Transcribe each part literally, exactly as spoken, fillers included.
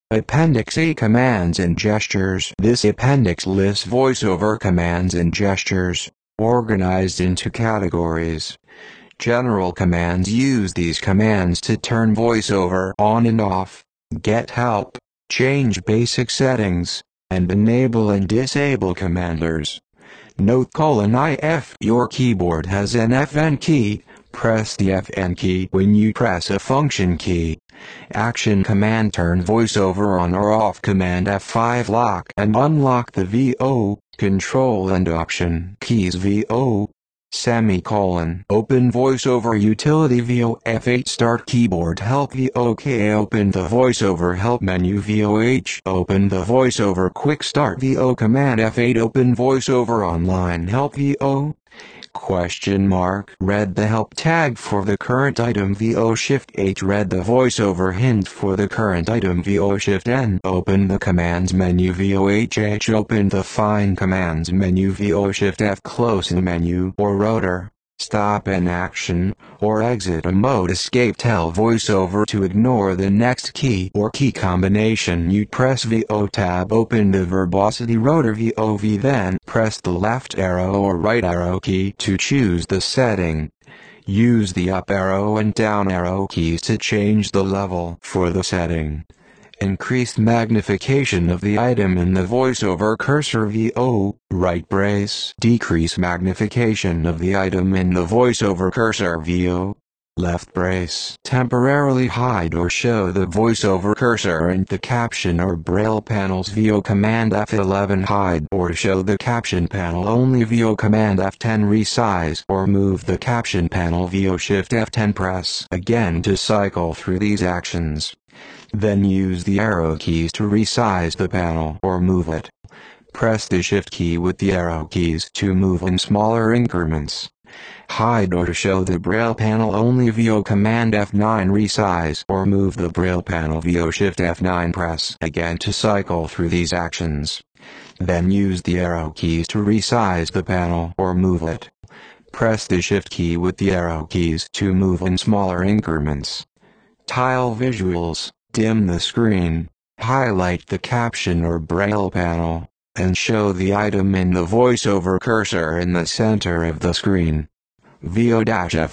Appendix A. Commands and Gestures. This appendix lists voiceover commands and gestures, organized into categories. General commands use these commands to turn voiceover on and off, get help, change basic settings, and enable and disable commanders. Note: colon if your keyboard has an F N key, press the F N key when you press a function key. Action command: turn voiceover on or off. Command F five lock and unlock the V O, control and option keys. V O, semicolon. Open voiceover utility. V O F eight start keyboard help. V O K open the voiceover help menu. V O H open the voiceover quick start. V O command F eight open voiceover online help. V O question mark read the help tag for the current item. V O shift H read the voiceover hint for the current item. V O shift N open the commands menu. V O H H open the find commands menu. V O shift F close the menu or rotor, stop an action, or exit a mode. Escape tell voiceover to ignore the next key or key combination. You press V O tab open the verbosity rotor. V O V then press the left arrow or right arrow key to choose the setting. Use the up arrow and down arrow keys to change the level for the setting. Increased magnification of the item in the voiceover cursor. V O right brace decrease magnification of the item in the voiceover cursor. V O left brace temporarily hide or show the voiceover cursor and the caption or braille panels. V O command F eleven hide or show the caption panel only. V O command F ten resize or move the caption panel. V O shift F ten press again to cycle through these actions. Then use the arrow keys to resize the panel or move it. Press the shift key with the arrow keys to move in smaller increments. Hide or show the braille panel only. V O command F nine resize or move the braille panel. V O shift F nine press again to cycle through these actions. Then use the arrow keys to resize the panel or move it. Press the shift key with the arrow keys to move in smaller increments. Tile visuals. Dim the screen, highlight the caption or braille panel, and show the item in the voiceover cursor in the center of the screen. V O F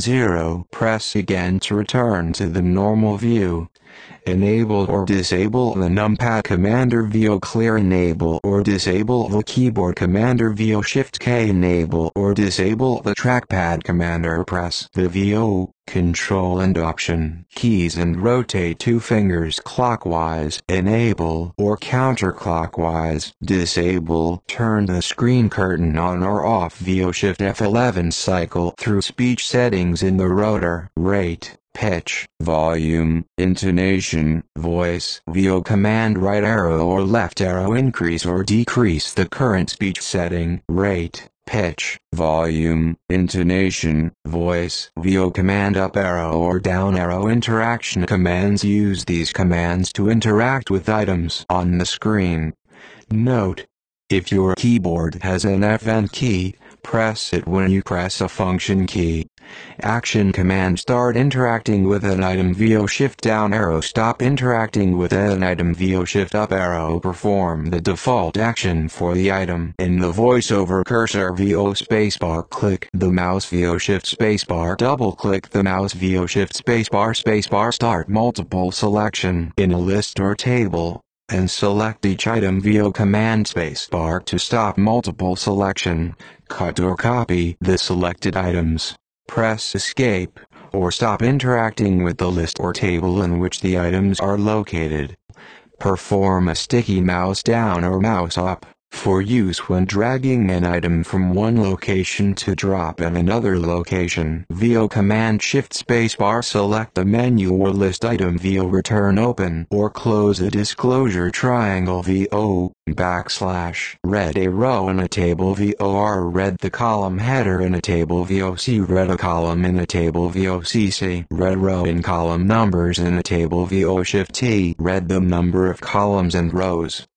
ten press again to return to the normal view. Enable or disable the numpad commander. V O clear enable or disable the keyboard commander. V O shift K enable or disable the trackpad commander. Press the V O, control and option keys and rotate two fingers clockwise. Enable or counterclockwise. Disable. Turn the screen curtain on or off. V O shift F eleven cycle through speech settings in the rotor. Rate, pitch, volume, intonation, voice. V O command right arrow or left arrow increase or decrease the current speech setting. Rate, pitch, volume, intonation, voice. V O command up arrow or down arrow interaction commands use these commands to interact with items on the screen. Note: if your keyboard has an F N key, press it when you press a function key. Action command start interacting with an item. V O shift down arrow stop interacting with an item. V O shift up arrow perform the default action for the item in the voiceover cursor. V O spacebar click the mouse. V O shift spacebar double click the mouse. V O shift spacebar spacebar start multiple selection in a list or table and select each item. V O command spacebar to stop multiple selection. Cut or copy the selected items. Press escape, or stop interacting with the list or table in which the items are located. Perform a sticky mouse down or mouse up, for use when dragging an item from one location to drop in another location. V O command shift spacebar select the menu or list item. V O return open or close a disclosure triangle. V O backslash read a row in a table. V O R read the column header in a table. V O C read a column in a table. V O C C read row and column numbers in a table. V O shift T read the number of columns and rows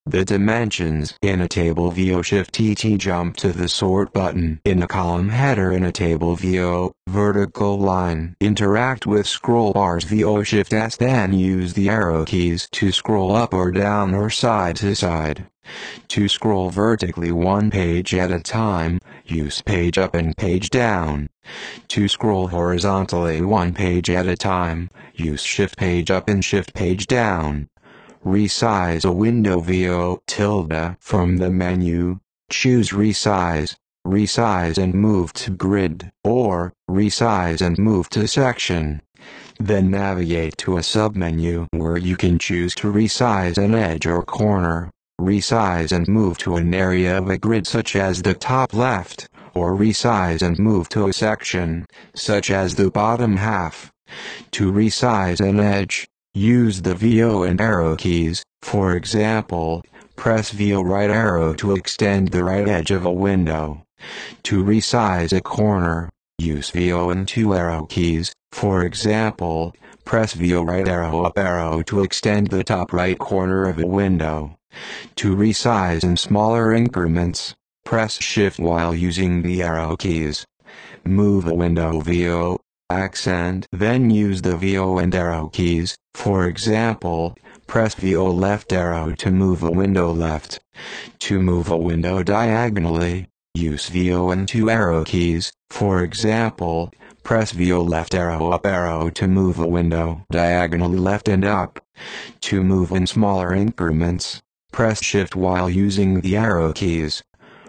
the dimensions in a table. V O Shift T T jump to the sort button in a column header in a table. V O vertical line interact with scroll bars. V O Shift S then use the arrow keys to scroll up or down or side to side. To scroll vertically one page at a time, use page up and page down. To scroll horizontally one page at a time, use shift page up and shift page down. Resize a window. V O tilde from the menu, choose resize, resize and move to grid, or resize and move to section. Then navigate to a submenu where you can choose to resize an edge or corner, resize and move to an area of a grid such as the top left, or resize and move to a section, such as the bottom half. To resize an edge, use the V O and arrow keys. For example, press V O right arrow to extend the right edge of a window. To resize a corner, use V O and two arrow keys. For example, press V O right arrow up arrow to extend the top right corner of a window. To resize in smaller increments, press Shift while using the arrow keys. Move a window. V O accent, then use the V O and arrow keys. For example, press V O left arrow to move a window left. To move a window diagonally, use V O and two arrow keys. For example, press V O left arrow up arrow to move a window diagonally left and up. To move in smaller increments, press Shift while using the arrow keys.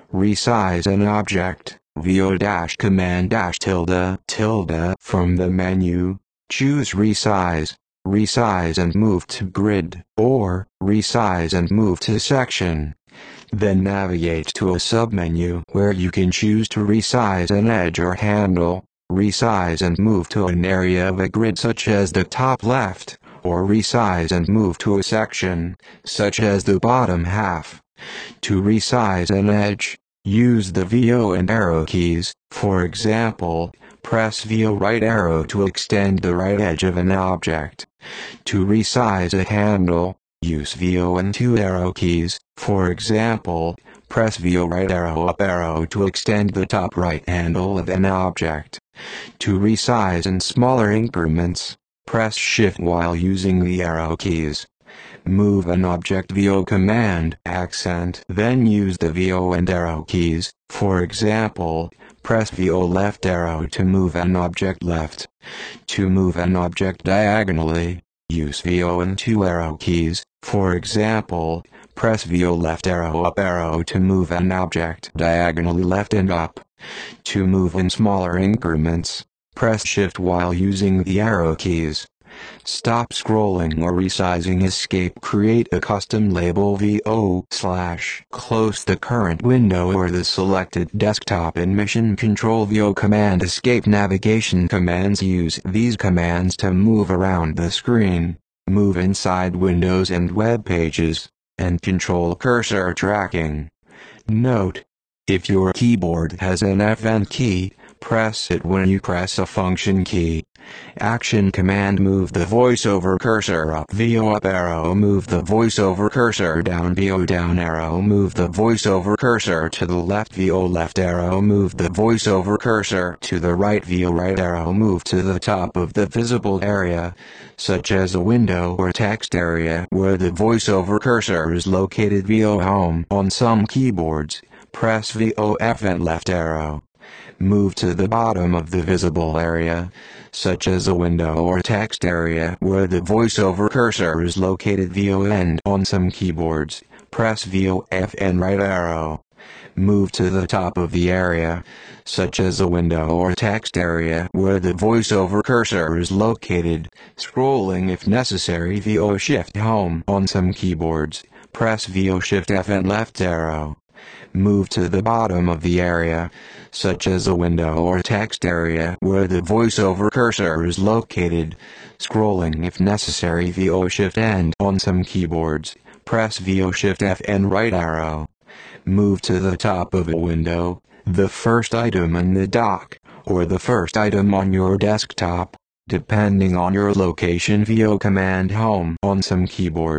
Resize an object. V O dash command dash tilde tilde from the menu, choose resize, resize and move to grid, or resize and move to section. Then navigate to a submenu where you can choose to resize an edge or handle, resize and move to an area of a grid such as the top left, or resize and move to a section, such as the bottom half. To resize an edge, use the V O and arrow keys. For example, press V O right arrow to extend the right edge of an object. To resize a handle, use V O and two arrow keys. For example, press V O right arrow up arrow to extend the top right handle of an object. To resize in smaller increments, press Shift while using the arrow keys. Move an object. V O command accent, then use the V O and arrow keys. For example, press V O left arrow to move an object left. To move an object diagonally, use V O and two arrow keys. For example, press V O left arrow up arrow to move an object diagonally left and up. To move in smaller increments, press Shift while using the arrow keys. Stop scrolling or resizing. Escape. Create a custom label. V O slash close the current window or the selected desktop in Mission Control. V O command escape. Navigation commands. Use these commands to move around the screen, move inside windows and web pages, and control cursor tracking. Note: if your keyboard has an F N key, press it when you press a function key. Action command: move the voiceover cursor up. V O up arrow move the voiceover cursor down. V O down arrow move the voiceover cursor to the left. V O left arrow move the voiceover cursor to the right. V O right arrow move to the top of the visible area, such as a window or text area where the voiceover cursor is located. V O home. On some keyboards, press V O F and left arrow. Move to the bottom of the visible area, such as a window or text area where the voiceover cursor is located. V O end. On some keyboards, press V O F and right arrow. Move to the top of the area, such as a window or text area where the voiceover cursor is located, scrolling if necessary. V O Shift home. On some keyboards, press V O Shift F and left arrow. Move to the bottom of the area, such as a window or text area where the voiceover cursor is located, scrolling if necessary. V O Shift End. On some keyboards, press V O Shift F and right arrow. Move to the top of a window, the first item in the dock, or the first item on your desktop, depending on your location. V O command home. On some keyboards,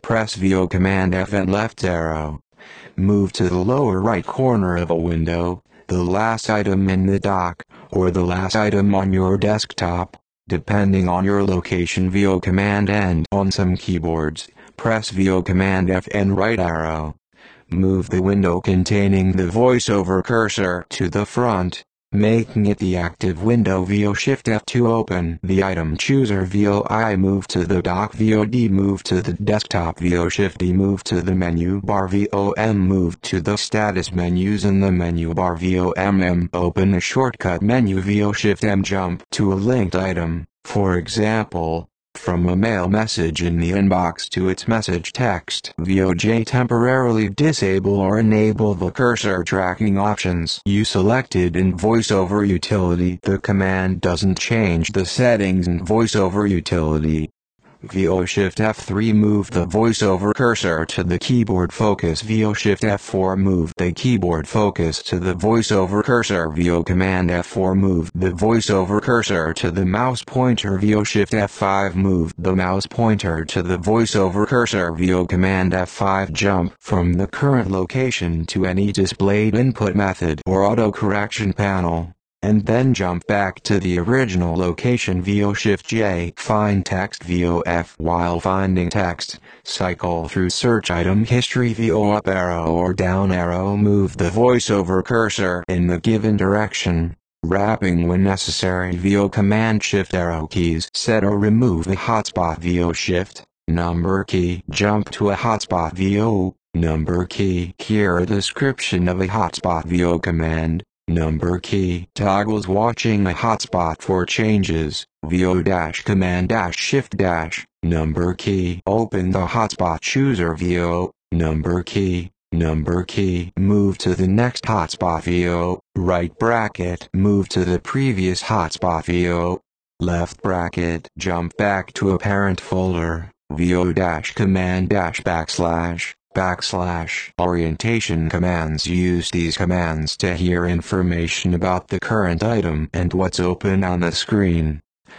Press V O Command F and left arrow. Move to the lower right corner of a window, the last item in the dock, or the last item on your desktop, depending on your location. V O Command N. On some keyboards, press V O Command F and right arrow. Move the window containing the voiceover cursor to the front, making it the active window. V O Shift F to open the item chooser. V O I move to the dock. V O D move to the desktop. V O Shift D move to the menu bar. V O M move to the status menus in the menu bar. V O M M open a shortcut menu. V O Shift M jump to a linked item, for example, from a mail message in the inbox to its message text. V O J temporarily disable or enable the cursor tracking options you selected in VoiceOver Utility. The command doesn't change the settings in VoiceOver Utility. V O Shift F three move the voiceover cursor to the keyboard focus. V O Shift F four move the keyboard focus to the voiceover cursor. V O Command F four move the voiceover cursor to the mouse pointer. V O Shift F five move the mouse pointer to the voiceover cursor. V O Command F five jump from the current location to any displayed input method or auto-correction panel, and then jump back to the original location. V O Shift J find text. V O F while finding text, cycle through search item history. V O up arrow or down arrow move the voiceover cursor in the given direction, wrapping when necessary. V O Command Shift arrow keys set or remove a hotspot. V O Shift number key jump to a hotspot. V O number key hear a description of a hotspot. V O Command number key toggles watching a hotspot for changes. V O dash command dash shift dash number key open the hotspot chooser. V O number key number key move to the next hotspot. V O right bracket move to the previous hotspot. V O left bracket jump back to a parent folder. V O dash command dash backslash backslash orientation commands use these commands to hear information about the current item and what's open on the screen.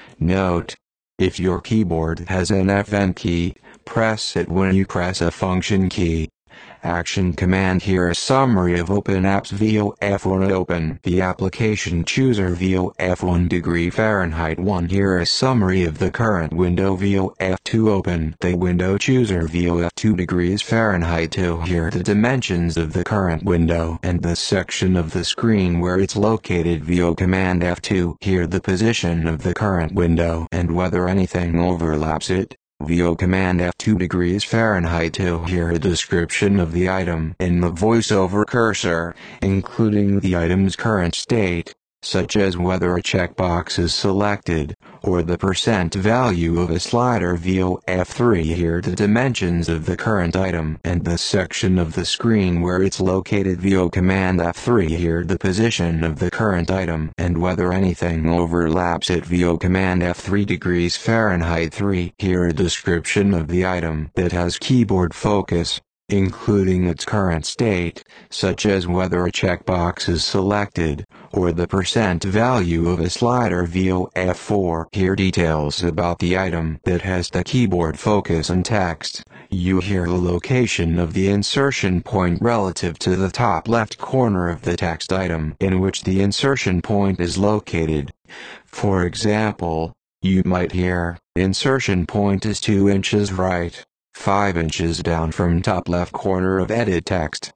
Note: if your keyboard has an F N key, press it when you press a function key. Action command here a summary of open apps. V O F one open the application chooser. V O F one degree Fahrenheit one here a summary of the current window. V O F two open the window chooser. V O F two degrees Fahrenheit two here the dimensions of the current window and the section of the screen where it's located. V O Command F two here the position of the current window and whether anything overlaps it. V O Command F two degrees Fahrenheit two here a description of the item in the voiceover cursor, including the item's current state, such as whether a checkbox is selected, or the percent value of a slider. V O F three here the dimensions of the current item and the section of the screen where it's located. V O Command F three here the position of the current item and whether anything overlaps it. V O Command F three degrees Fahrenheit three here a description of the item that has keyboard focus, including its current state, such as whether a checkbox is selected, or the percent value of a slider. V O F four here details about the item that has the keyboard focus and text. You hear the location of the insertion point relative to the top left corner of the text item in which the insertion point is located. For example, you might hear, insertion point is two inches right, five inches down from top left corner of edit text.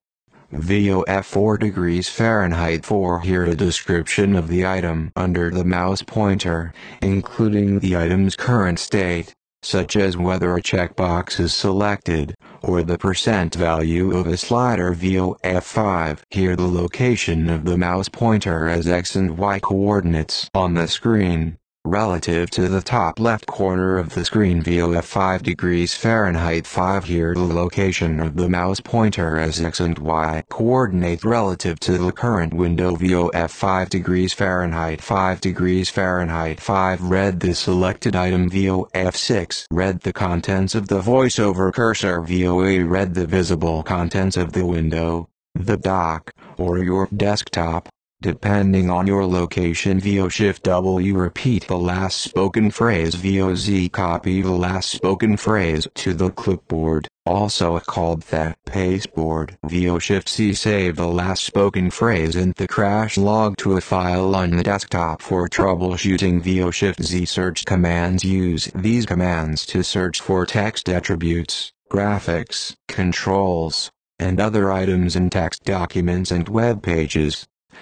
V O F four degrees Fahrenheit four here a description of the item under the mouse pointer, including the item's current state, such as whether a checkbox is selected, or the percent value of a slider. V O F five here the location of the mouse pointer as X and Y coordinates on the screen, relative to the top left corner of the screen. V O F five degrees Fahrenheit five here the location of the mouse pointer as X and Y coordinate relative to the current window. V O F five degrees Fahrenheit five degrees Fahrenheit five read the selected item. V O F six read the contents of the voiceover cursor. V O A read the visible contents of the window, the dock, or your desktop. Depending on your location, V O Shift W repeat the last spoken phrase, V O Z copy the last spoken phrase to the clipboard, also called the pasteboard. V O Shift C save the last spoken phrase in the crash log to a file on the desktop for troubleshooting. V O Shift Z search commands use these commands to search for text attributes, graphics, controls, and other items in text documents and web pages.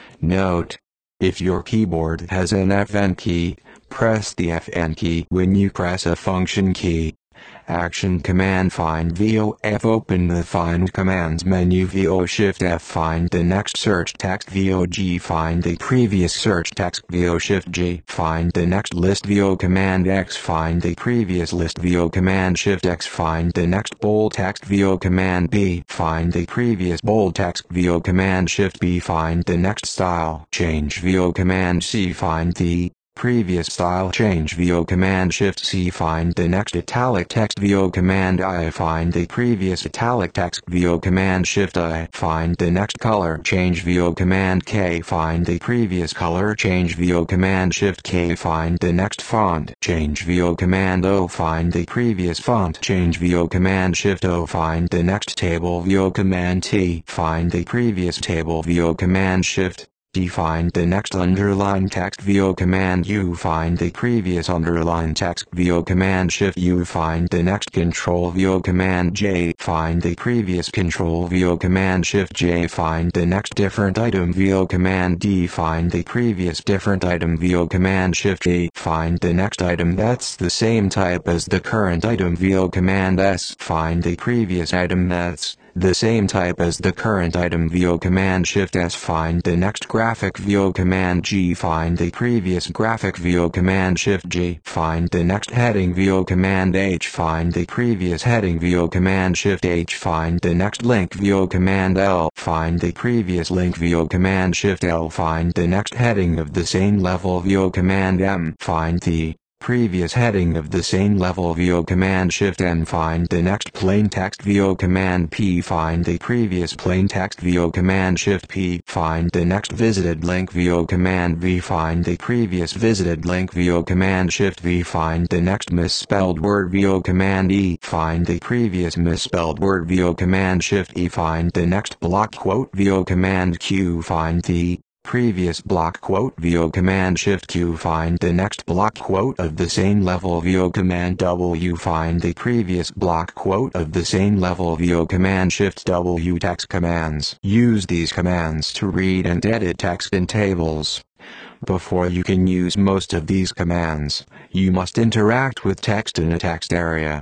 Note: if your keyboard has an F N key, press the F N key when you press a function key. Action command find V O F open the find commands menu. V O Shift F find the next search text. V O G find the previous search text. V O Shift J find the next list. V O command X find the previous list. V O command Shift X find the next bold text. V O command B find the previous bold text. V O command Shift B find the next style change. V O command C find the previous style change. V O command Shift C find the next italic text. V O command I find the previous italic text. V O command Shift I find the next color change. V O command K find the previous color change. V O command Shift K find the next font change. V O command O find the previous font change. V O command Shift O find the next table. V O command T find the previous table. V O command Shift D find the next underline text. V O command U find the previous underline text. V O command Shift U find the next control. V O command J find the previous control. V O command Shift J find the next different item. V O command D find the previous different item. V O command Shift A find the next item that's the same type as the current item. V O command S find the previous item that's the same type as the current item. V O command Shift S find the next graphic. V O command G find the previous graphic. V O command Shift J find the next heading. V O command H find the previous heading. V O command Shift H find the next link. V O command L find the previous link. V O command Shift L find the next heading of the same level. V O command M find the previous heading of the same level. V O command Shift N find the next plain text. V O command P find the previous plain text. V O command Shift P find the next visited link. V O command V find the previous visited link. V O command Shift V find the next misspelled word. V O command E find the previous misspelled word. V O command Shift E find the next block quote. V O command Q find the previous block quote. V O command Shift Q find the next block quote of the same level. V O command W find the previous block quote of the same level. V O command Shift W text commands use these commands to read and edit text in tables. Before you can use most of these commands, you must interact with text in a text area.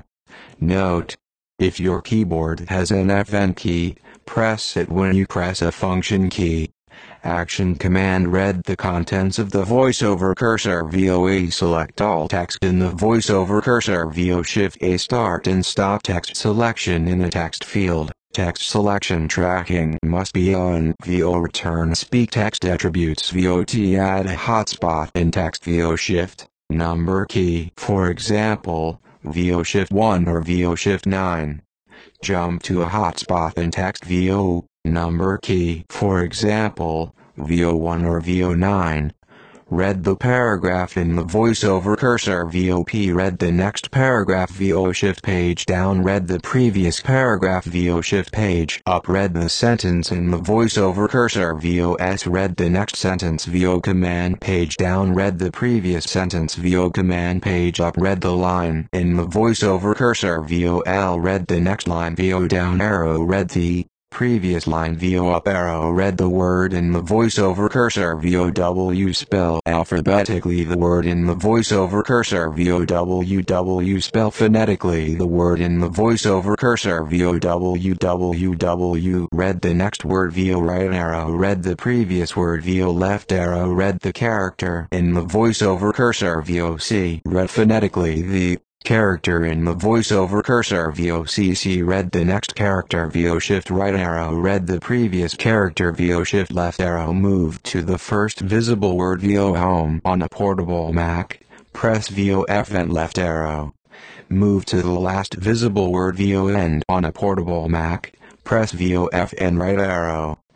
Note: if your keyboard has an F N key, press it when you press a function key. Action command read the contents of the voiceover cursor. V O A select all text in the voiceover cursor. V O Shift A start and stop text selection in a text field. Text selection tracking must be on. V O return speak text attributes. V O T add a hotspot in text. V O Shift number key. For example, V O Shift one or V O Shift nine. Jump to a hotspot in text. V O number key. For example, V O one or V O nine. Read the paragraph in the voiceover cursor. V O P read the next paragraph. V O Shift page down read the previous paragraph. V O Shift page up read the sentence in the voiceover cursor. V O S read the next sentence. V O command page down read the previous sentence. V O command page up read the line in the voiceover cursor. V O L read the next line. V O down arrow read the previous line. V O up arrow read the word in the voiceover cursor. V O W spell alphabetically the word in the voiceover cursor. V O W W spell phonetically the word in the voiceover cursor. V O W W W read the next word. V O right arrow read the previous word. V O left arrow read the character in the voiceover cursor. V O C read phonetically the character in the voiceover cursor. V O C C read the next character. V O Shift right arrow read the previous character. V O Shift left arrow moved to the first visible word. V O home on a portable Mac, press V O F and left arrow. Move to the last visible word. V O end on a portable Mac, press V O F and right arrow.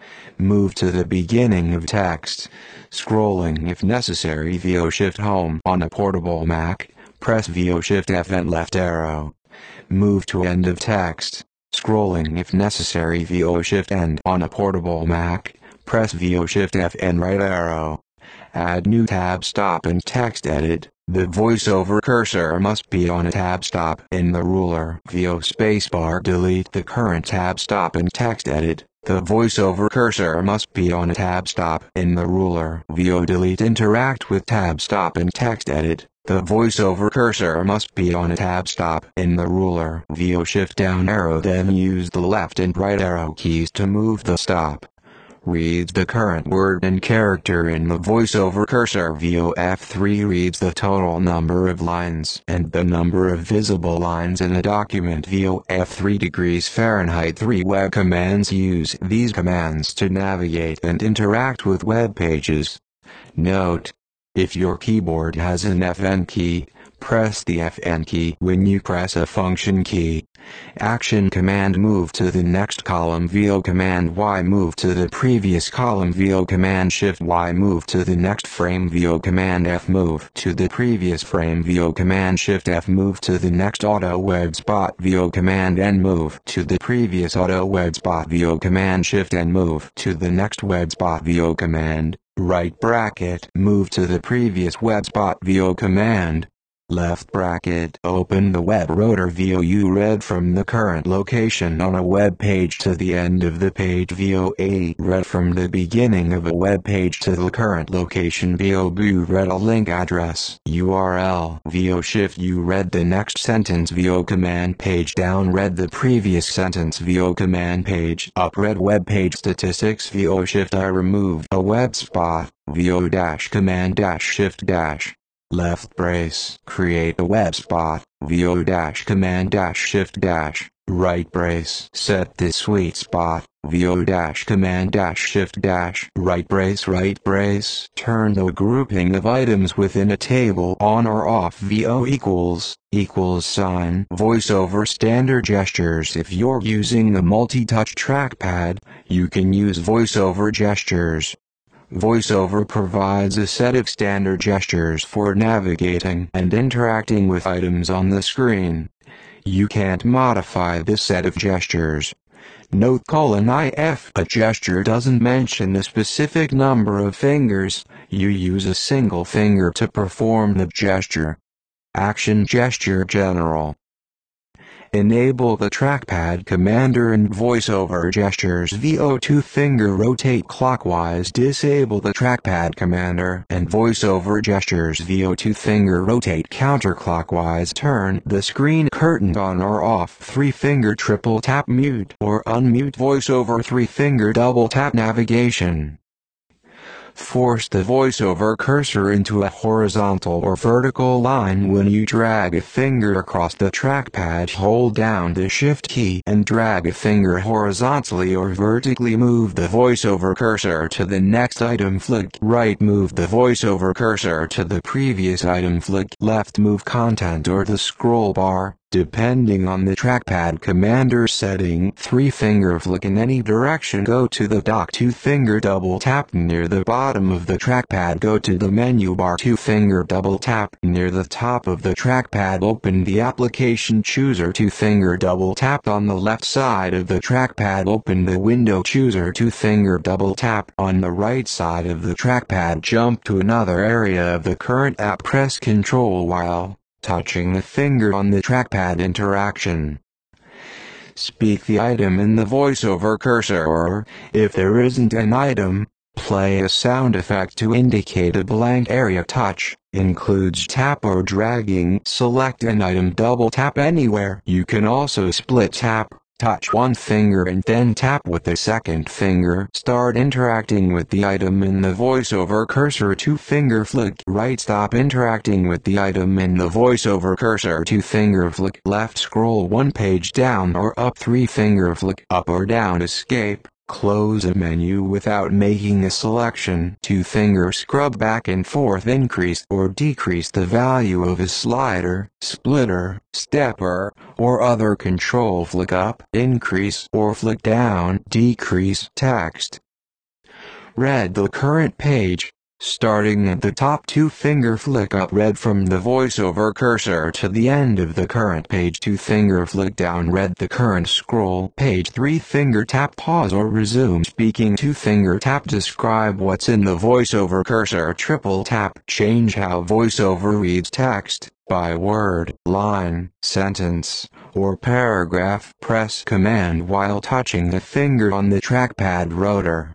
Move to the beginning of text. Scrolling if necessary. V O Shift Home. On a portable Mac, press V O Shift F and left arrow. Move to end of text. Scrolling if necessary. V O Shift End. On a portable Mac, press V O Shift F and right arrow. Add new tab. Stop and text edit. The voiceover cursor must be on a tab. Stop in the ruler. V O spacebar. Delete the current tab. Stop and text edit. The voiceover cursor must be on a tab. Stop in the ruler. V O delete. Interact with tab. Stop and text edit. The voiceover cursor must be on a tab. Stop in the ruler. V O shift down arrow. Then use the left and right arrow keys to move the stop. Reads the current word and character in the voiceover cursor. V O F three reads the total number of lines and the number of visible lines in a document. V O F three degrees Fahrenheit. Three web commands. Use these commands to navigate and interact with web pages. Note: if your keyboard has an F N key, press the F N key when you press a function key. Action command. Move to the next column. V O command Y. Move to the previous column. V O command Shift Y. Move to the next frame. V O command F. Move to the previous frame. V O command Shift F. Move to the next auto web spot. V O command N. Move to the previous auto web spot. V O command Shift N. Move to the next web spot. V O command right bracket. Move to the previous web spot. V O command left bracket. Open the web rotor. V O U read from the current location on a web page to the end of the page. V O A read from the beginning of a web page to the current location. V O B read a link address U R L. V O shift U read the next sentence. V O command page down read the previous sentence. V O command page up read web page statistics. V O shift I removed a web spot. V O dash command dash shift dash left brace. Create a web spot. V O dash command dash shift dash right brace. Set the sweet spot. V O dash command dash shift dash right brace. Right brace. Turn the grouping of items within a table on or off. V O equals equals sign. VoiceOver standard gestures. If you're using a multi-touch trackpad, you can use VoiceOver gestures. VoiceOver provides a set of standard gestures for navigating and interacting with items on the screen. You can't modify this set of gestures. Note: if a gesture doesn't mention a specific number of fingers, you use a single finger to perform the gesture. Action gesture general. Enable the trackpad commander and voiceover gestures. V O two finger rotate clockwise. Disable the trackpad commander and voiceover gestures. V O two finger rotate counterclockwise. Turn the screen curtain on or off. Three finger triple tap mute or unmute voiceover. Three finger double tap navigation. Force the voiceover cursor into a horizontal or vertical line when you drag a finger across the trackpad. Hold down the Shift key and drag a finger horizontally or vertically. Move the voiceover cursor to the next item. Flick right. Move the voiceover cursor to the previous item. Flick left. Move content or the scroll bar, depending on the trackpad commander setting. Three finger flick in any direction. Go to the dock. Two finger double tap near the bottom of the trackpad. Go to the menu bar. Two finger double tap near the top of the trackpad. Open the application chooser. Two finger double tap on the left side of the trackpad. Open the window chooser. Two finger double tap on the right side of the trackpad. Jump to another area of the current app. Press Control while touching the finger on the trackpad. Interaction. Speak the item in the voiceover cursor, or, if there isn't an item, play a sound effect to indicate a blank area. Touch includes tap or dragging. Select an item. Double tap anywhere. You can also split tap. Touch one finger and then tap with the second finger. Start interacting with the item in the voiceover cursor. Two finger flick right. Stop interacting with the item in the voiceover cursor. Two finger flick left. Scroll one page down or up. Three finger flick up or down. Escape. Close a menu without making a selection. Two finger scrub back and forth. Increase or decrease the value of a slider, splitter, stepper, or other control. Flick up, increase or flick down, decrease text. Read the current page. Starting at the top, two-finger flick up read from the voiceover cursor to the end of the current page. Two-finger flick down read the current scroll page. Three-finger tap pause or resume speaking. Two-finger tap describe what's in the voiceover cursor. Triple tap change how voiceover reads text by word, line, sentence, or paragraph. Press Command while touching the finger on the trackpad rotor.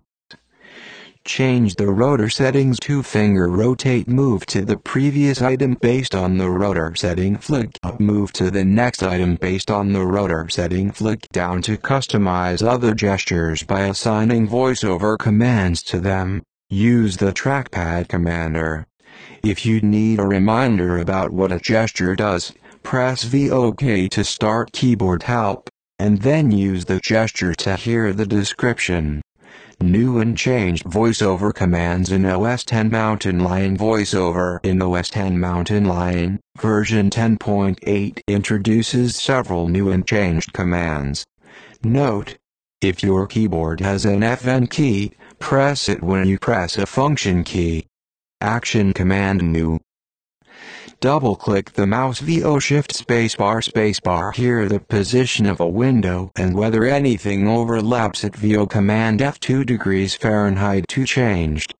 Change the rotor settings. Two-finger rotate move to the previous item based on the rotor setting. Flick up move to the next item based on the rotor setting. Flick down to customize other gestures by assigning voiceover commands to them. Use the trackpad commander. If you need a reminder about what a gesture does, press V O K to start keyboard help, and then use the gesture to hear the description. New and changed voiceover commands in O S ten Mountain Lion. VoiceOver in O S ten Mountain Lion, version ten point eight introduces several new and changed commands. Note: if your keyboard has an F N key, press it when you press a function key. Action command new. Double-click the mouse. V O Shift spacebar spacebar. Hear the position of a window and whether anything overlaps it. V O Command F two degrees Fahrenheit to changed.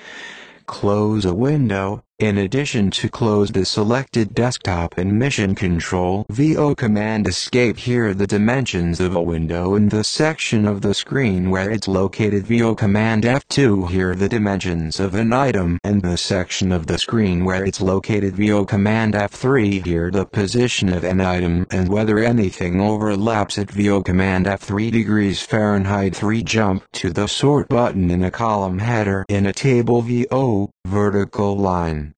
Close a window. In addition to close the selected desktop and mission control, V O Command Escape. Hear the dimensions of a window in the section of the screen where it's located. V O Command F two. Hear the dimensions of an item and the section of the screen where it's located. V O Command F three. Hear the position of an item and whether anything overlaps it. V O Command F three degrees Fahrenheit three. Jump to the sort button in a column header in a table. V O vertical line.